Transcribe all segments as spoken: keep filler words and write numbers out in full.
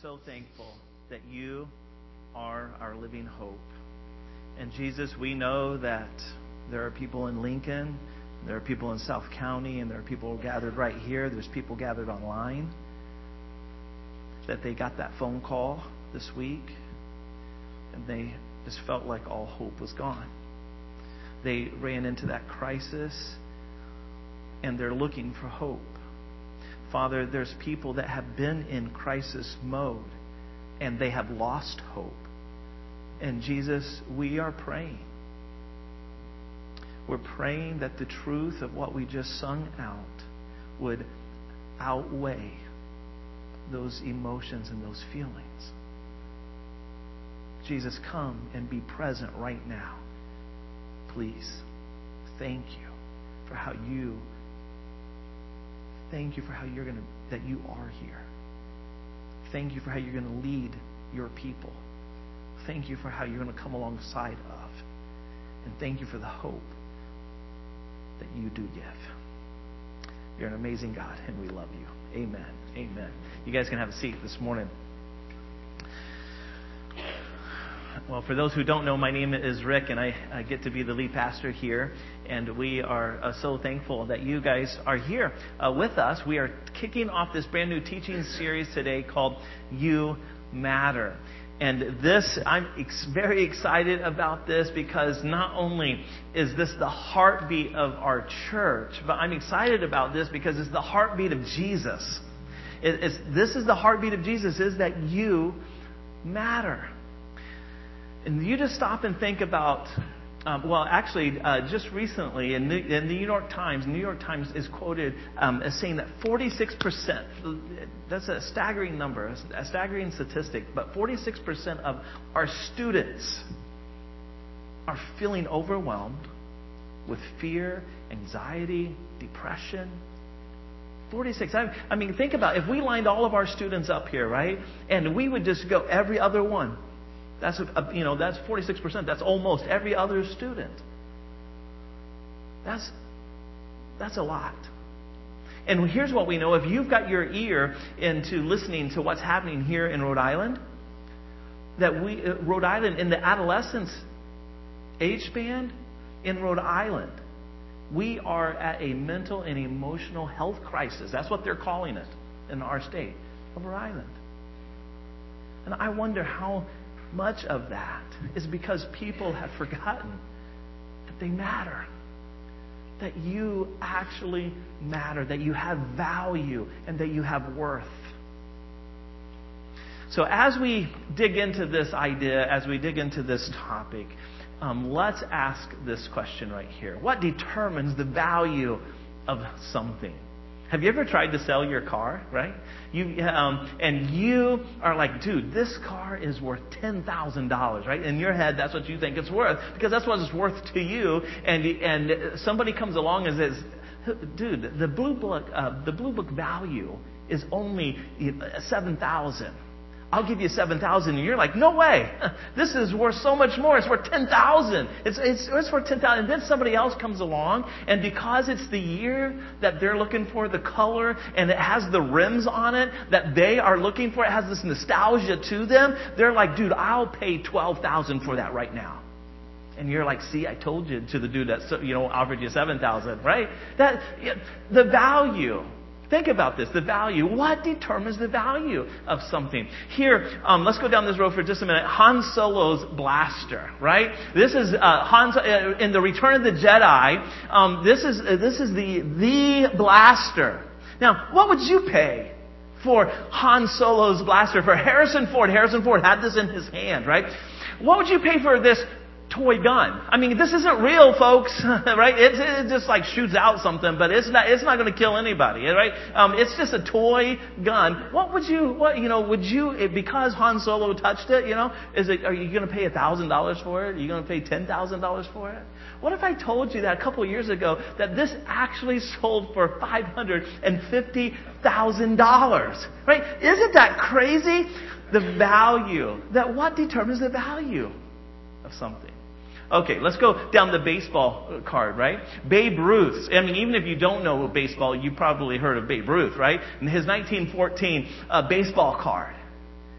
so thankful that you are our living hope. And Jesus, we know that there are people in Lincoln, there are people in South County, and there are people gathered right here. There's people gathered online that they got that phone call this week and they just felt like all hope was gone. They ran into that crisis and they're looking for hope. Father, there's people that have been in crisis mode and they have lost hope. And Jesus, we are praying. We're praying that the truth of what we just sung out would outweigh those emotions and those feelings. Jesus, come and be present right now. Please. Thank you for how you Thank you for how you're going to, that you are here. Thank you for how you're going to lead your people. Thank you for how you're going to come alongside of. And thank you for the hope that you do give. You're an amazing God, and we love you. Amen. Amen. You guys can have a seat this morning. Well, for those who don't know, my name is Rick, and I, I get to be the lead pastor here. And we are uh, so thankful that you guys are here uh, with us. We are kicking off this brand new teaching series today called You Matter. And this, I'm ex- very excited about this because not only is this the heartbeat of our church, but I'm excited about this because it's the heartbeat of Jesus. It, it's, this is the heartbeat of Jesus, is that you matter. And you just stop and think about, um, well, actually, uh, just recently in the, in the New York Times, New York Times is quoted um, as saying that forty-six percent, that's a staggering number, a staggering statistic, but forty-six percent of our students are feeling overwhelmed with fear, anxiety, depression. forty-six. I, I mean, think about it. If we lined all of our students up here, right, and we would just go every other one. That's, you know, that's forty-six percent. That's almost every other student. That's, that's a lot. And here's what we know. If you've got your ear into listening to what's happening here in Rhode Island, that we, Rhode Island, in the adolescence age span in Rhode Island, we are at a mental and emotional health crisis. That's what they're calling it in our state of Rhode Island. And I wonder how much of that is because people have forgotten that they matter. That you actually matter. That you have value and that you have worth. So as we dig into this idea, as we dig into this topic, um, let's ask this question right here. What determines the value of something? Have you ever tried to sell your car, right? You um, and you are like, dude, this car is worth ten thousand dollars, right? In your head, that's what you think it's worth because that's what it's worth to you. And and somebody comes along and says, dude, the blue book, uh, the blue book value is only seven thousand dollars. I'll give you seven thousand dollars. And you're like, no way. This is worth so much more. It's worth ten thousand dollars. It's, it's, it's worth ten thousand dollars. And then somebody else comes along, and because it's the year that they're looking for, the color, and it has the rims on it that they are looking for, it has this nostalgia to them, they're like, dude, I'll pay twelve thousand dollars for that right now. And you're like, see, I told you, to the dude that, you know, offered you seven thousand dollars, right? That, the value. Think about this, the value. What determines the value of something? Here, um, let's go down this road for just a minute. Han Solo's blaster, right? This is uh, Han uh, in the Return of the Jedi. Um, this is uh, this is the the blaster. Now, what would you pay for Han Solo's blaster? For Harrison Ford, Harrison Ford had this in his hand, right? What would you pay for this toy gun? I mean, this isn't real, folks, right? It, it just like shoots out something, but it's not, it's not going to kill anybody, right? Um, it's just a toy gun. What would you, what, you know, would you, because Han Solo touched it, you know, is it, are you going to pay a thousand dollars for it? Are you going to pay ten thousand dollars for it? What if I told you that a couple of years ago that this actually sold for five hundred fifty thousand dollars, right? Isn't that crazy? The value, that what determines the value of something? Okay, let's go down the baseball card, right? Babe Ruth. I mean, even if you don't know baseball, you probably heard of Babe Ruth, right? And his nineteen fourteen uh, baseball card.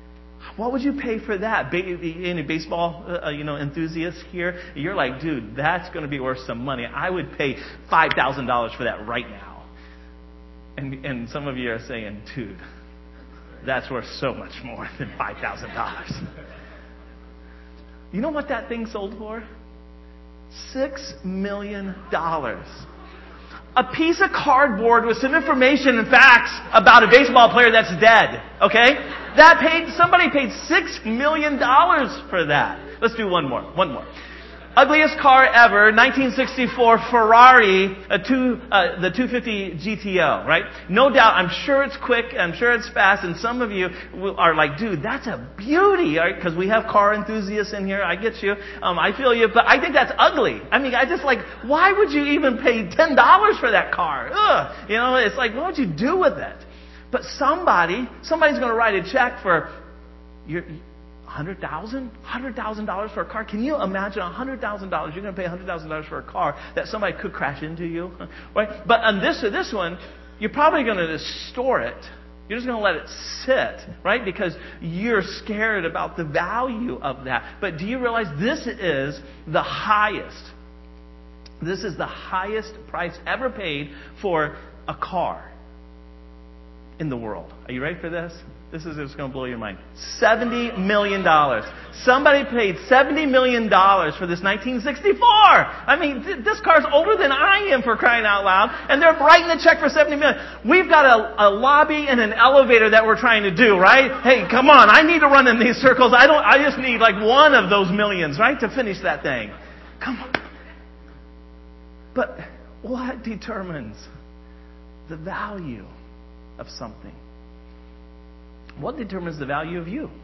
What would you pay for that? Ba- any baseball uh, you know, enthusiasts here? You're like, dude, that's going to be worth some money. I would pay five thousand dollars for that right now. And, and some of you are saying, dude, that's worth so much more than five thousand dollars. You know what that thing sold for? Six million dollars. A piece of cardboard with some information and facts about a baseball player that's dead. Okay? That paid, somebody paid six million dollars for that. Let's do one more. One more. Ugliest car ever, nineteen sixty-four Ferrari, a two, uh, the two fifty G T O, right? No doubt, I'm sure it's quick, I'm sure it's fast, and some of you are like, dude, that's a beauty, right? Because we have car enthusiasts in here, I get you, um, I feel you, but I think that's ugly. I mean, I just like, why would you even pay ten dollars for that car? Ugh, you know, it's like, what would you do with it? But somebody, somebody's going to write a check for your... one hundred thousand dollars? one hundred thousand dollars for a car? Can you imagine one hundred thousand dollars? You're going to pay one hundred thousand dollars for a car that somebody could crash into you? Right? But on this this one, you're probably going to store it. You're just going to let it sit, right? Because you're scared about the value of that. But do you realize this is the highest? This is the highest price ever paid for a car in the world. Are you ready for this? This is just going to blow your mind. seventy million dollars. Somebody paid seventy million dollars for this nineteen sixty-four. I mean, th- this car's older than I am, for crying out loud. And they're writing a check for seventy million dollars. We've got a, a lobby and an elevator that we're trying to do, right? Hey, come on. I need to run in these circles. I don't, I just need like one of those millions, right? To finish that thing. Come on. But what determines the value of something? What determines the value of you?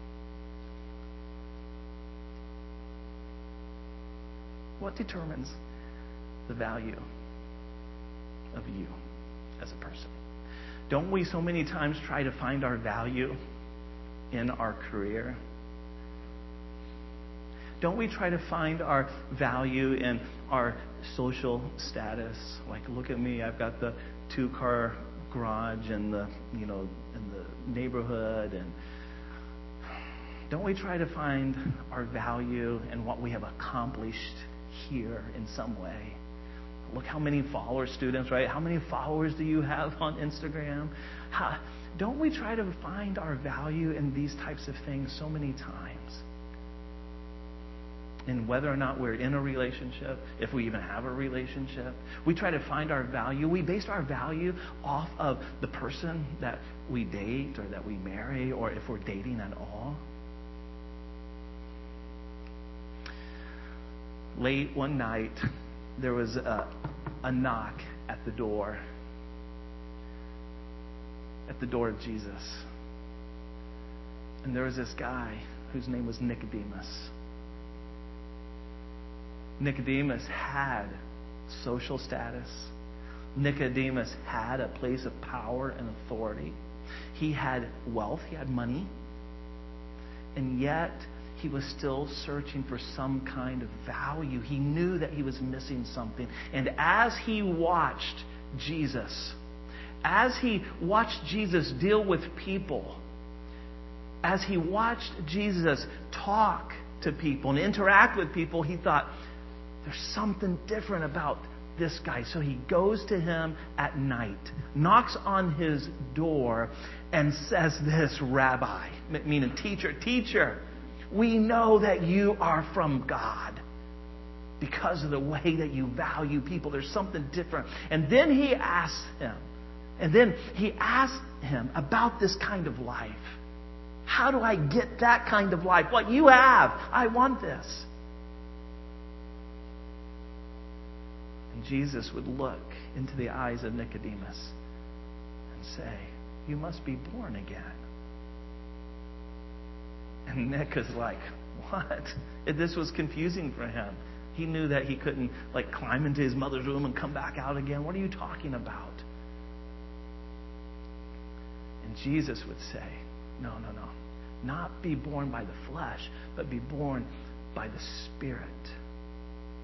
What determines the value of you as a person? Don't we so many times try to find our value in our career? Don't we try to find our value in our social status? Like, look at me, I've got the two-car garage and the, you know, in the neighborhood, and don't we try to find our value in what we have accomplished here in some way? Look how many followers, students, right? How many followers do you have on Instagram? How, don't we try to find our value in these types of things so many times? And whether or not we're in a relationship, if we even have a relationship, we try to find our value. We base our value off of the person that we date or that we marry, or if we're dating at all. Late one night, there was a, a knock at the door, at the door of Jesus. And there was this guy whose name was Nicodemus. Nicodemus had social status. Nicodemus had a place of power and authority. He had wealth. He had money. And yet, he was still searching for some kind of value. He knew that he was missing something. And as he watched Jesus, as he watched Jesus deal with people, as he watched Jesus talk to people and interact with people, he thought, there's something different about this guy. So he goes to him at night, knocks on his door, and says this, Rabbi, meaning teacher, teacher, we know that you are from God because of the way that you value people. There's something different. And then he asks him, and then he asks him about this kind of life. How do I get that kind of life? What you have, I want this. And Jesus would look into the eyes of Nicodemus and say, you must be born again. And Nick is like, what? This was confusing for him. He knew that he couldn't like climb into his mother's womb and come back out again. What are you talking about? And Jesus would say, no, no, no. Not be born by the flesh, but be born by the Spirit.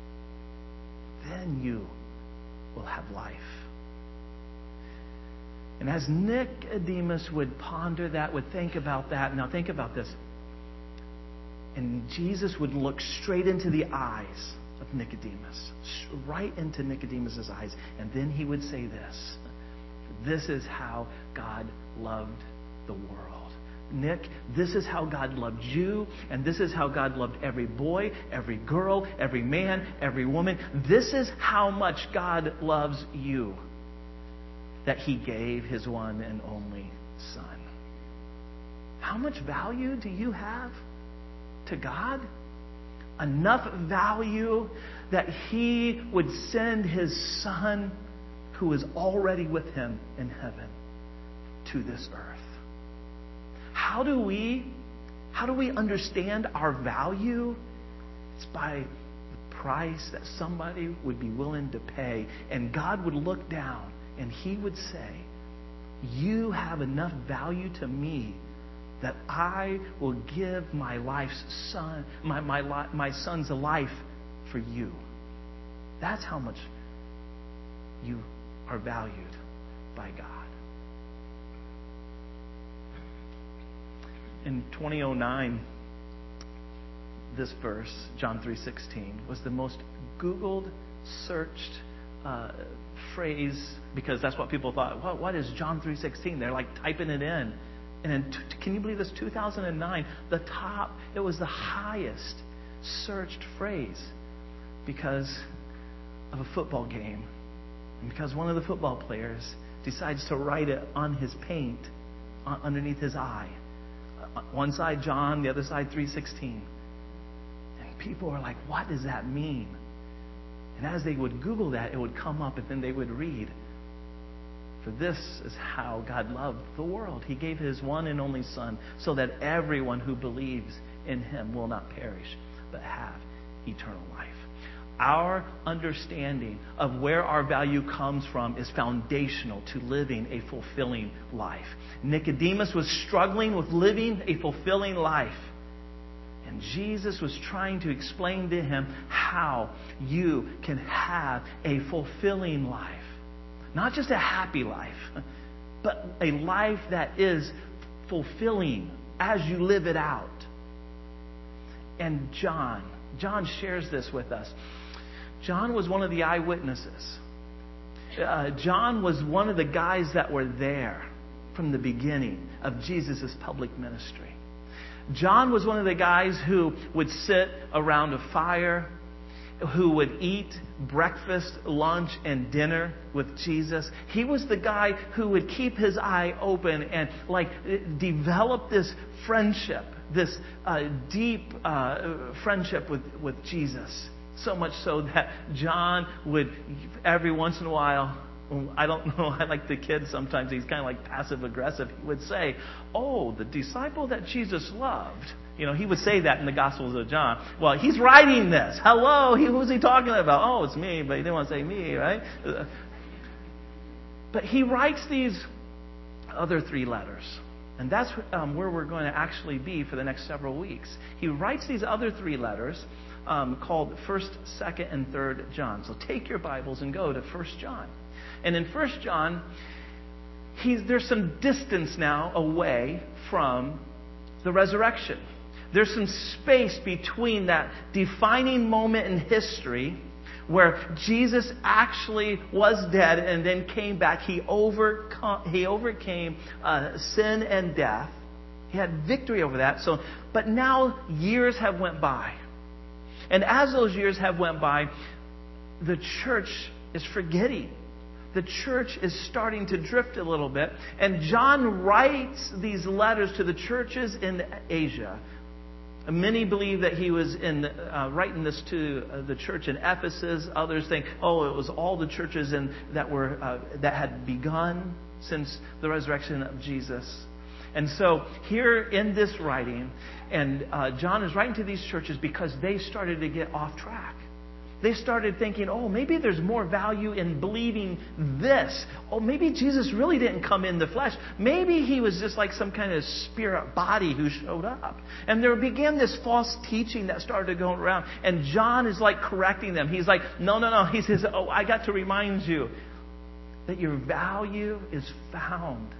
Then you will have life. And as Nicodemus would ponder that, would think about that, now think about this. And Jesus would look straight into the eyes of Nicodemus, right into Nicodemus's eyes. And then he would say this, this is how God loved the world. Nick, this is how God loved you, and this is how God loved every boy, every girl, every man, every woman. This is how much God loves you, that He gave His one and only Son. How much value do you have to God? Enough value that He would send His Son, who is already with Him in heaven, to this earth. How do we, how do we understand our value? It's by the price that somebody would be willing to pay. And God would look down and He would say, you have enough value to me that I will give my life's son, my, my, my son's life for you. That's how much you are valued by God. In twenty oh nine, this verse, John three sixteen, was the most Googled, searched uh, phrase, because that's what people thought. What, what is John three sixteen? They're like typing it in. And in, can you believe this? two thousand nine, the top, it was the highest searched phrase because of a football game. And because one of the football players decides to write it on his paint underneath his eye. One side John, the other side three sixteen. And people are like, what does that mean? And as they would Google that, it would come up and then they would read, for this is how God loved the world. He gave His one and only Son so that everyone who believes in Him will not perish, but have eternal life. Our understanding of where our value comes from is foundational to living a fulfilling life. Nicodemus was struggling with living a fulfilling life. And Jesus was trying to explain to him how you can have a fulfilling life. Not just a happy life, but a life that is fulfilling as you live it out. And John, John shares this with us. John was one of the eyewitnesses. Uh, John was one of the guys that were there from the beginning of Jesus' public ministry. John was one of the guys who would sit around a fire, who would eat breakfast, lunch, and dinner with Jesus. He was the guy who would keep his eye open and like develop this friendship, this uh, deep uh, friendship with, with Jesus. So much so that John would, every once in a while, I don't know, I like the kid sometimes, he's kind of like passive aggressive. He would say, oh, the disciple that Jesus loved. You know, he would say that in the Gospels of John. Well, he's writing this. Hello, he, who's he talking about? Oh, it's me, but he didn't want to say me, right? But he writes these other three letters. And that's um, where we're going to actually be for the next several weeks. He writes these other three letters um, called First, Second, and Third John. So take your Bibles and go to First John. And in First John, he's, there's some distance now away from the resurrection. There's some space between that defining moment in history where Jesus actually was dead and then came back. He overcome, he overcame uh, sin and death. He had victory over that. So, but now years have went by. And as those years have went by, the church is forgetting. The church is starting to drift a little bit. And John writes these letters to the churches in Asia. Many believe that he was in, uh, writing this to uh, the church in Ephesus. Others think, oh, it was all the churches in, that were uh, that had begun since the resurrection of Jesus. And so here in this writing, and uh, John is writing to these churches because they started to get off track. They started thinking, oh, maybe there's more value in believing this. Oh, maybe Jesus really didn't come in the flesh. Maybe He was just like some kind of spirit body who showed up. And there began this false teaching that started going around. And John is like correcting them. He's like, no, no, no. He says, oh, I got to remind you. that your value is found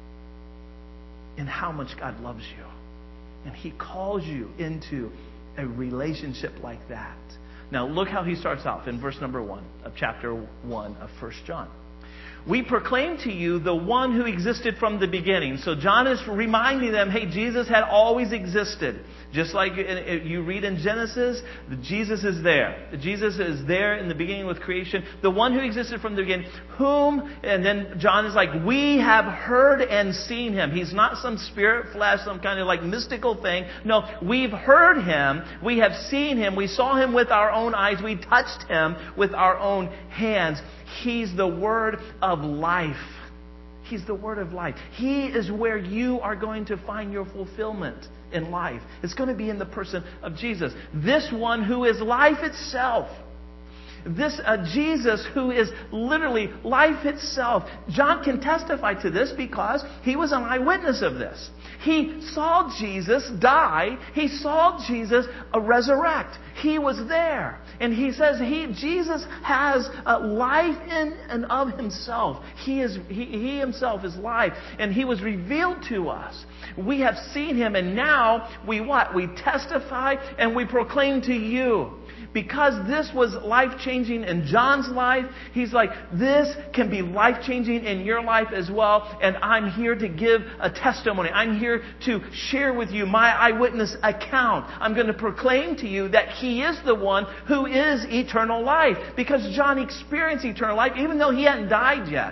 in how much God loves you. And He calls you into a relationship like that. Now look how he starts off in verse number one of chapter one of First John. We proclaim to you the one who existed from the beginning. So John is reminding them, hey, Jesus had always existed. Just like you read in Genesis, Jesus is there. Jesus is there in the beginning with creation. The one who existed from the beginning, whom, and then John is like, we have heard and seen Him. He's not some spirit flesh, some kind of like mystical thing. No, we've heard Him. We have seen Him. We saw Him with our own eyes. We touched Him with our own hands. He's the Word of life. He's the Word of life. He is where you are going to find your fulfillment in life. It's going to be in the person of Jesus. This one who is life itself. This uh, Jesus who is literally life itself. John can testify to this because he was an eyewitness of this. He saw Jesus die. He saw Jesus uh, resurrect. He was there. And he says he Jesus has uh, life in and of Himself. He is he, he Himself is life. And He was revealed to us. We have seen Him, and now we what? We testify and we proclaim to you. Because this was life-changing in John's life, he's like, this can be life-changing in your life as well. And I'm here to give a testimony. I'm here to share with you my eyewitness account. I'm going to proclaim to you that He is the one who is eternal life. Because John experienced eternal life even though he hadn't died yet.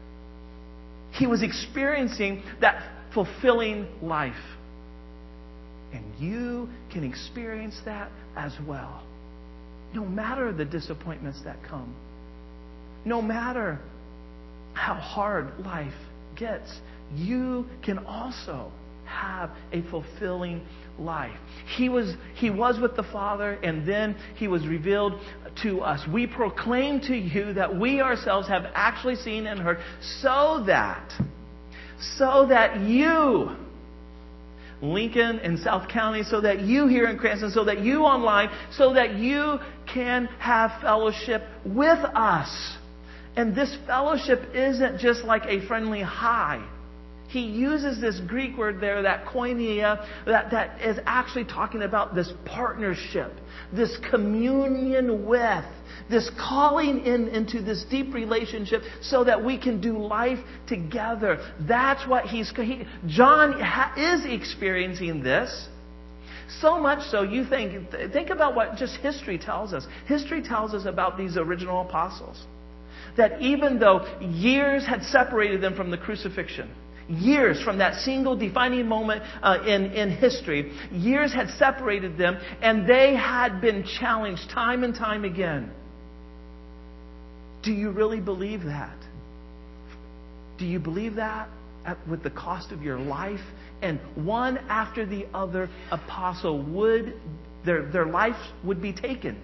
He was experiencing that fulfilling life. And you can experience that as well. No matter the disappointments that come. No matter how hard life gets. You can also have a fulfilling life. He was, he was with the Father, and then He was revealed to us. We proclaim to you that we ourselves have actually seen and heard, so that, so that you, Lincoln and South County, so that you here in Cranston, so that you online, so that you can have fellowship with us. And this fellowship isn't just like a friendly hi. He uses this Greek word there, that koinonia, that, that is actually talking about this partnership, this communion with, this calling in into this deep relationship so that we can do life together. That's what he's... He, John ha, is experiencing this. So much so, you think, think about what just history tells us. History tells us about these original apostles. That even though years had separated them from the crucifixion, years from that single defining moment uh, in, in history, years had separated them, and they had been challenged time and time again. Do you really believe that? Do you believe that at, with the cost of your life? And one after the other apostle would, their, their life would be taken.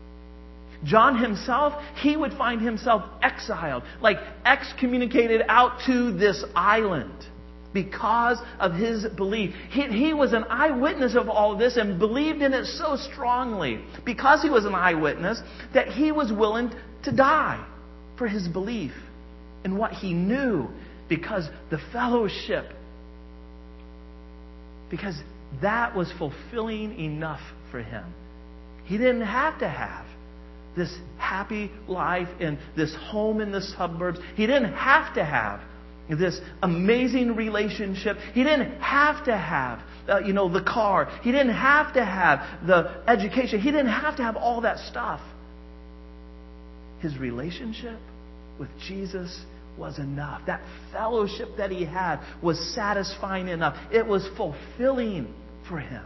John himself, he would find himself exiled, like excommunicated out to this island because of his belief. He, he was an eyewitness of all of this and believed in it so strongly because he was an eyewitness that he was willing to die for his belief in what he knew, because the fellowship, because that was fulfilling enough for him. He didn't have to have this happy life in this home in the suburbs. He didn't have to have this amazing relationship. He didn't have to have, uh, you know, the car. He didn't have to have the education. He didn't have to have all that stuff. His relationship with Jesus was enough. That fellowship that he had was satisfying enough. It was fulfilling for him.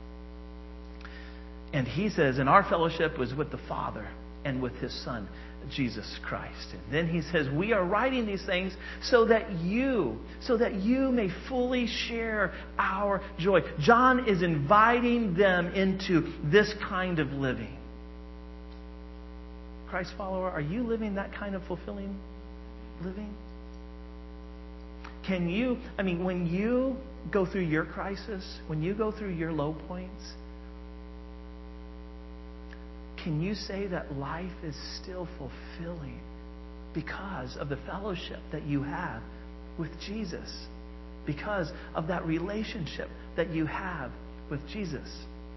And he says, and our fellowship was with the Father and with His Son, Jesus Christ. And then he says, we are writing these things so that you, so that you may fully share our joy. John is inviting them into this kind of living. Christ follower, are you living that kind of fulfilling living? Can you, I mean, when you go through your crisis, when you go through your low points, can you say that life is still fulfilling because of the fellowship that you have with Jesus. Because of that relationship that you have with Jesus.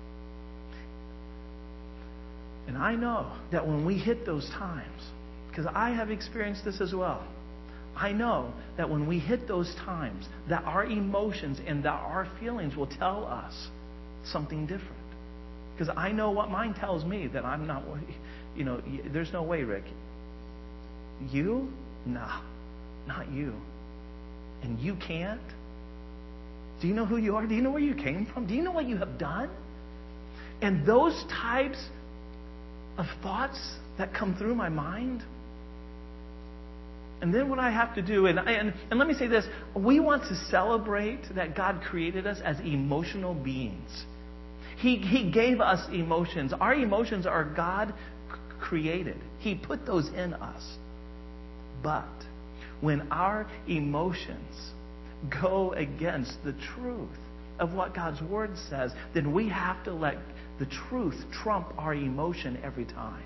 And I know that when we hit those times, because I have experienced this as well, I know that when we hit those times, that our emotions and that our feelings will tell us something different. Because I know what mine tells me, that I'm not, you know, there's no way, Rick. You? No, not you. And you can't? Do you know who you are? Do you know where you came from? Do you know what you have done? And those types of thoughts that come through my mind. And then what I have to do, and, and, and let me say this, we want to celebrate that God created us as emotional beings. He, he gave us emotions. Our emotions are God created. He put those in us. But when our emotions go against the truth of what God's Word says, then we have to let the truth trump our emotion every time.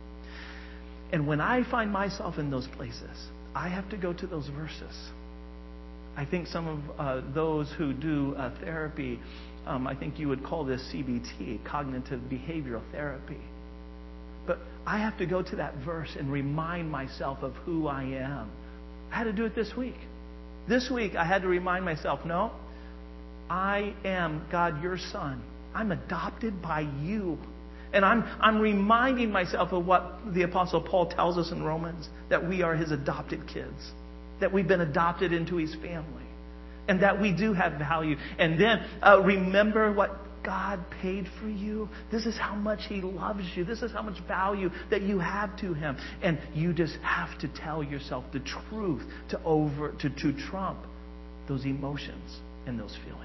And when I find myself in those places, I have to go to those verses. I think some of uh, those who do uh, therapy, um, I think you would call this C B T, cognitive behavioral therapy. But I have to go to that verse and remind myself of who I am. I had to do it this week. This week I had to remind myself, no, I am God, your son. I'm adopted by you. And I'm, I'm reminding myself of what the Apostle Paul tells us in Romans, that we are his adopted kids, that we've been adopted into his family, and that we do have value. And then uh, remember what God paid for you. This is how much he loves you. This is how much value that you have to him. And you just have to tell yourself the truth to over to, to trump those emotions and those feelings.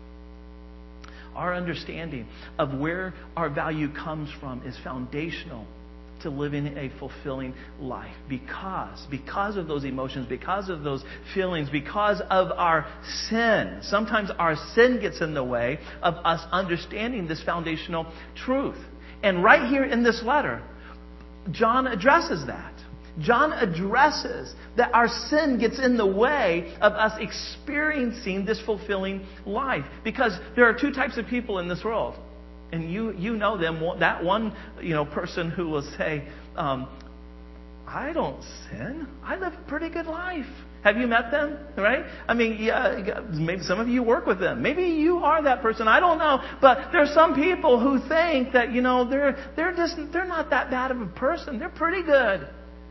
Our understanding of where our value comes from is foundational to living a fulfilling life. Because, because of those emotions, because of those feelings, because of our sin. Sometimes our sin gets in the way of us understanding this foundational truth. And right here in this letter, John addresses that. John addresses that our sin gets in the way of us experiencing this fulfilling life. Because there are two types of people in this world. And you you know them. That one you know person who will say, um, I don't sin. I live a pretty good life. Have you met them? Right? I mean, yeah, maybe some of you work with them. Maybe you are that person. I don't know. But there's some people who think that, you know, they're they're just they're not that bad of a person. They're pretty good.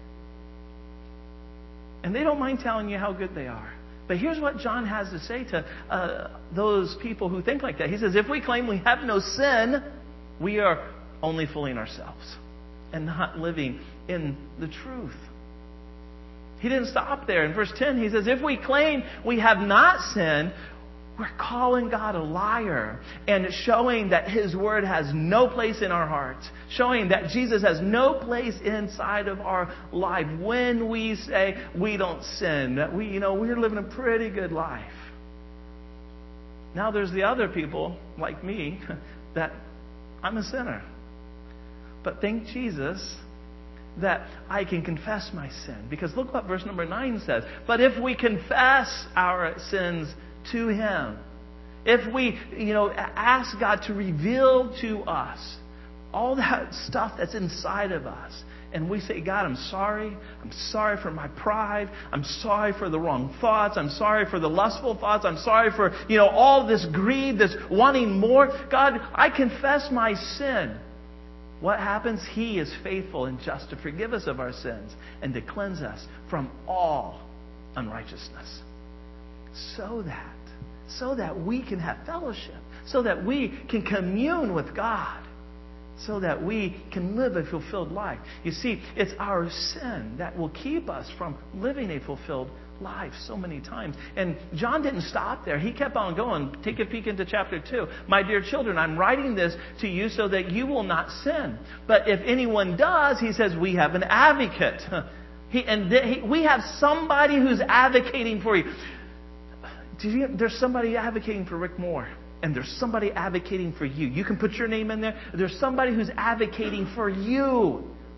And they don't mind telling you how good they are. But here's what John has to say to uh, those people who think like that. He says, if we claim we have no sin, we are only fooling ourselves and not living in the truth. He didn't stop there. In verse ten, he says, if we claim we have not sinned, we're calling God a liar and showing that his word has no place in our hearts. Showing that Jesus has no place inside of our life when we say we don't sin. That we, you know, we're living a pretty good life. Now there's the other people, like me, that I'm a sinner. But thank Jesus that I can confess my sin. Because look what verse number nine says. But if we confess our sins to him, if we, you know, ask God to reveal to us all that stuff that's inside of us, and we say, God, I'm sorry. I'm sorry for my pride. I'm sorry for the wrong thoughts. I'm sorry for the lustful thoughts. I'm sorry for, you know, all this greed, this wanting more. God, I confess my sin. What happens? He is faithful and just to forgive us of our sins and to cleanse us from all unrighteousness. So that, so that we can have fellowship, so that we can commune with God, so that we can live a fulfilled life. You see, it's our sin that will keep us from living a fulfilled life so many times. And John didn't stop there. He kept on going. Take a peek into chapter two. My dear children, I'm writing this to you so that you will not sin. But if anyone does, he says, we have an advocate. He, and th- he, we have somebody who's advocating for you. Did you. There's somebody advocating for Rick Moore. And there's somebody advocating for you. You can put your name in there. There's somebody who's advocating for you.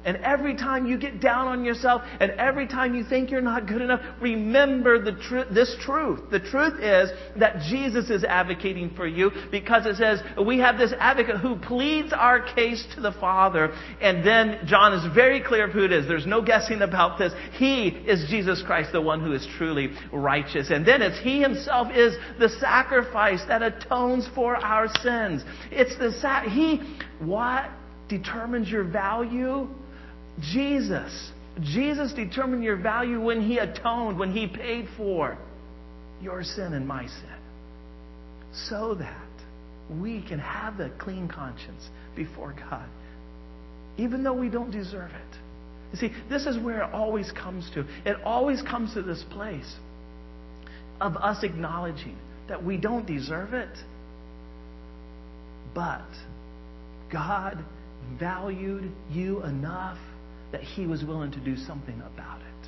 And every time you get down on yourself and every time you think you're not good enough, remember the tr- this truth. The truth is that Jesus is advocating for you because it says we have this advocate who pleads our case to the Father. And then John is very clear of who it is. There's no guessing about this. He is Jesus Christ, the one who is truly righteous. And then it's He Himself is the sacrifice that atones for our sins. It's the sa- He, what determines your value? Jesus. Jesus determined your value when He atoned, when He paid for your sin and my sin. So that we can have a clean conscience before God, even though we don't deserve it. You see, this is where it always comes to. It always comes to this place of us acknowledging that we don't deserve it. But God valued you enough that He was willing to do something about it.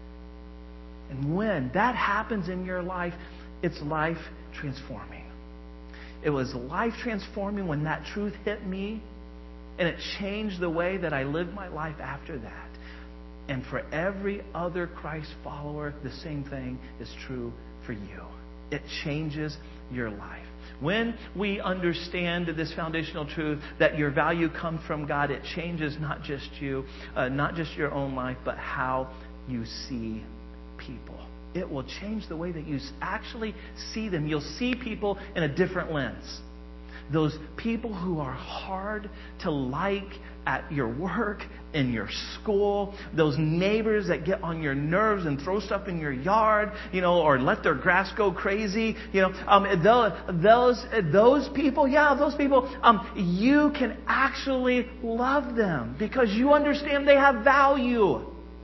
And when that happens in your life, it's life transforming. It was life transforming when that truth hit me, and it changed the way that I lived my life after that. And for every other Christ follower, the same thing is true for you. It changes your life. When we understand this foundational truth that your value comes from God, it changes not just you, uh, not just your own life, but how you see people. It will change the way that you actually see them. You'll see people in a different lens. Those people who are hard to like at your work, in your school, those neighbors that get on your nerves and throw stuff in your yard, you know, or let their grass go crazy, you know, um, those, those, those people, yeah, those people, um, you can actually love them because you understand they have value.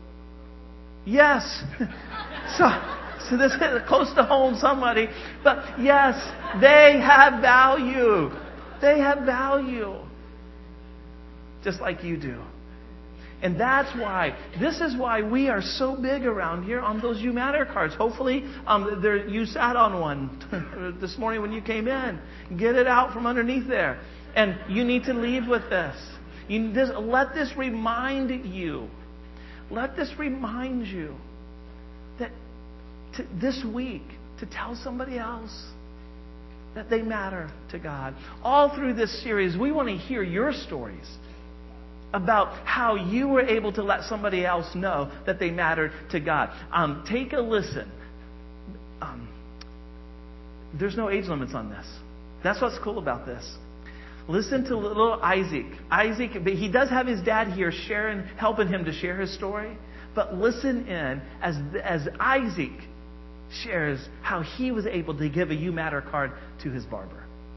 Yes. so, so this is close to home, somebody, but yes, they have value. They have value. Just like you do. And that's why, this is why we are so big around here on those You Matter cards. Hopefully, um, there, you sat on one this morning when you came in. Get it out from underneath there. And you need to leave with this. You, this let this remind you. Let this remind you that to, this week, to tell somebody else that they matter to God. All through this series, we want to hear your stories about how you were able to let somebody else know that they mattered to God. Um, take a listen. Um, there's no age limits on this. That's what's cool about this. Listen to little Isaac. Isaac, but he does have his dad here sharing, helping him to share his story. But listen in as as Isaac shares how he was able to give a You Matter card to his barber.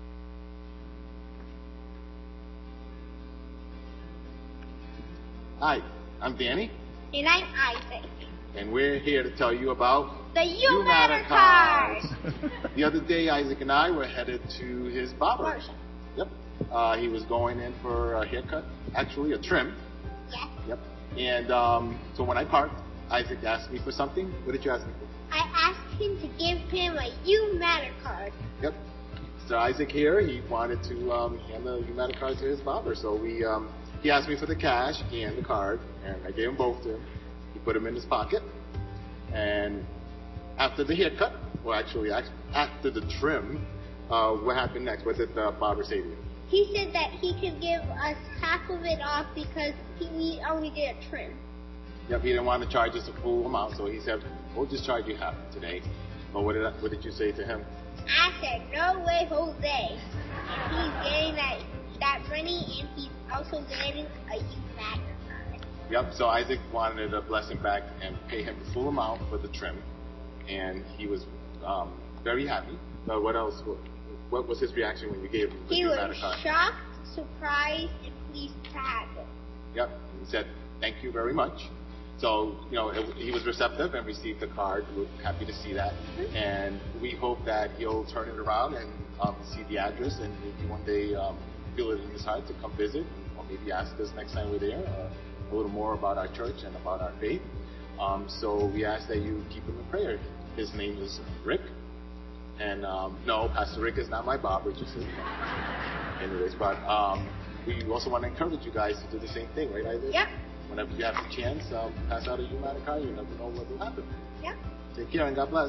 Hi, I'm Danny. And I'm Isaac. And we're here to tell you about the You, you Matter, Matter cards. The other day, Isaac and I were headed to his barber. Marshall. Yep. Uh, he was going in for a haircut, actually a trim. Yes. Yep. And um, so when I parked, Isaac asked me for something. What did you ask me for? I asked him to give him a You Matter card. Yep. So Isaac here, he wanted to um, hand the You Matter card to his barber. So we, um, he asked me for the cash and the card, and I gave them both to him. He put them in his pocket. And after the haircut, well, actually, after the trim, uh, what happened next? What did the barber say to you? He said that he could give us half of it off because he, we only did a trim. Yep, he didn't want to charge us a full amount, so he said, we'll just charge you half today. But what did, I, what did you say to him? I said, no way, Jose. And he's getting that, that money, and he's also getting a You Matter card. Yep, so Isaac wanted to bless him back and pay him the full amount for the trim. And he was um, very happy. But what else? What, what was his reaction when you gave him the he You was Matter card? shocked, surprised, and pleased to have it. Yep, he said, thank you very much. So, you know, it, he was receptive and received the card. We're happy to see that. Mm-hmm. And we hope that he'll turn it around and um, see the address and maybe one day um, feel it in his heart to come visit or maybe ask us next time we're there uh, a little more about our church and about our faith. Um, so we ask that you keep him in prayer. His name is Rick. And um, no, Pastor Rick is not my barber, just so you know. Anyways, but um, we also want to encourage you guys to do the same thing, right, Isaac? Yep. whenever you have the chance, um, pass out a U Matter card. You never know what will happen. Yeah. Take care and God bless.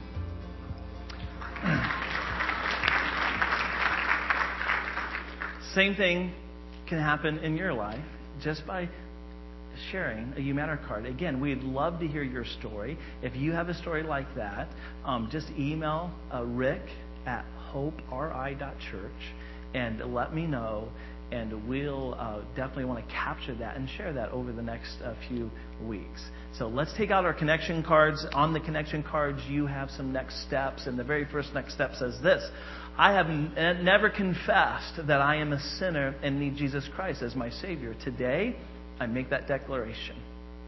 Same thing can happen in your life just by sharing a U Matter card. Again, we'd love to hear your story. If you have a story like that, um, just email uh, Rick at hope r i dot church and let me know, and we'll uh, definitely want to capture that and share that over the next uh, few weeks. So let's take out our connection cards. On the connection cards, you have some next steps, and the very first next step says this: I have n- never confessed that I am a sinner and need Jesus Christ as my Savior. Today, I make that declaration.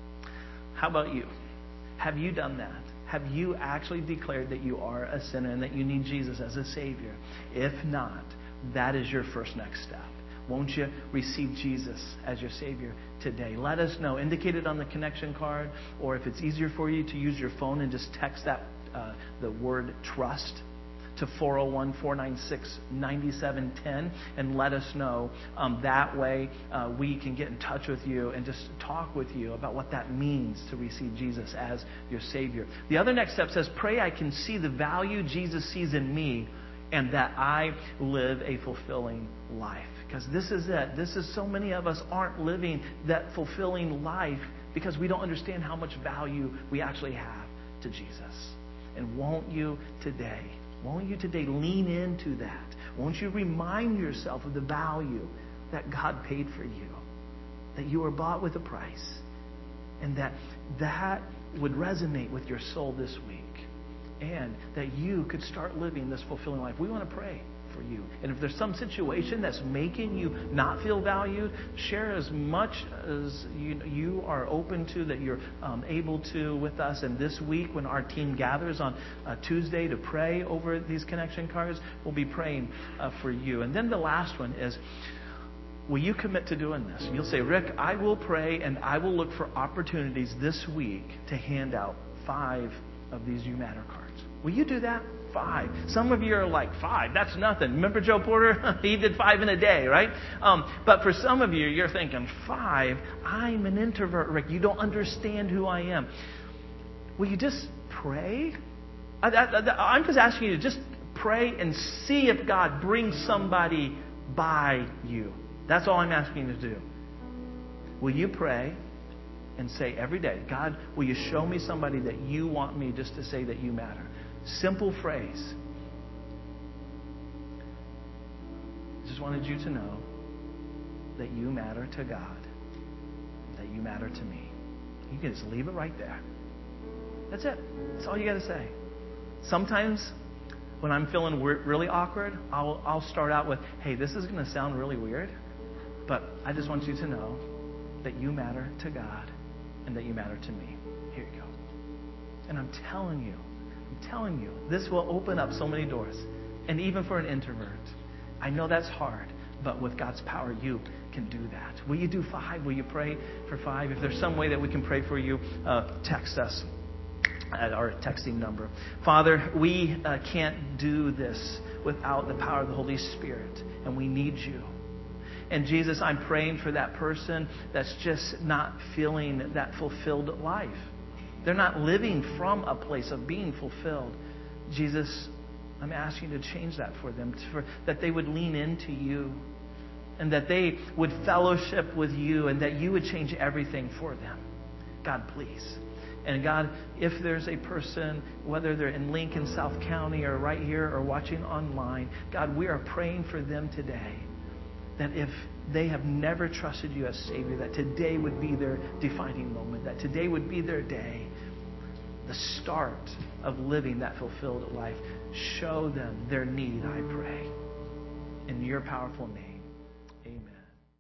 How about you? Have you done that? Have you actually declared that you are a sinner and that you need Jesus as a Savior? If not, that is your first next step. Won't you receive Jesus as your Savior today? Let us know. Indicate it on the connection card, or if it's easier for you to use your phone and just text that uh, the word trust to four oh one, four nine six, nine seven one zero and let us know. Um, that way uh, we can get in touch with you and just talk with you about what that means to receive Jesus as your Savior. The other next step says, pray I can see the value Jesus sees in me and that I live a fulfilling life. Because this is it. This is so many of us aren't living that fulfilling life because we don't understand how much value we actually have to Jesus. And won't you today Won't you today lean into that? Won't you remind yourself of the value that God paid for you? That you were bought with a price. And that that would resonate with your soul this week. And that you could start living this fulfilling life. We want to pray for you. And if there's some situation that's making you not feel valued, share as much as you, you are open to, that you're um, able to with us. And this week when our team gathers on uh, Tuesday to pray over these connection cards, we'll be praying uh, for you. And then the last one is, will you commit to doing this? You'll say, Rick, I will pray and I will look for opportunities this week to hand out five of these U Matter cards. Will you do that? Five. Some of you are like, five? That's nothing. Remember Joe Porter? He did five in a day, right? Um, but for some of you, you're thinking, five? I'm an introvert, Rick. You don't understand who I am. Will you just pray? I, I, I'm just asking you to just pray and see if God brings somebody by you. That's all I'm asking you to do. Will you pray and say every day, God, will you show me somebody that you want me just to say that you matter? Simple phrase. I just wanted you to know that you matter to God, that you matter to me. You can just leave it right there. That's it. That's all you got to say. Sometimes when I'm feeling really awkward, I'll, I'll start out with, hey, this is going to sound really weird, but I just want you to know that you matter to God and that you matter to me. Here you go. And I'm telling you, I'm telling you, this will open up so many doors. And even for an introvert. I know that's hard, but with God's power, you can do that. Will you do five? Will you pray for five? If there's some way that we can pray for you, uh, text us at our texting number. Father, we uh, can't do this without the power of the Holy Spirit, and we need you. And Jesus, I'm praying for that person that's just not feeling that fulfilled life. They're not living from a place of being fulfilled. Jesus, I'm asking you to change that for them, for, that they would lean into you and that they would fellowship with you and that you would change everything for them. God, please. And God, if there's a person, whether they're in Lincoln, South County, or right here or watching online, God, we are praying for them today. That if they have never trusted you as Savior, that today would be their defining moment, that today would be their day, the start of living that fulfilled life. Show them their need, I pray, in your powerful name.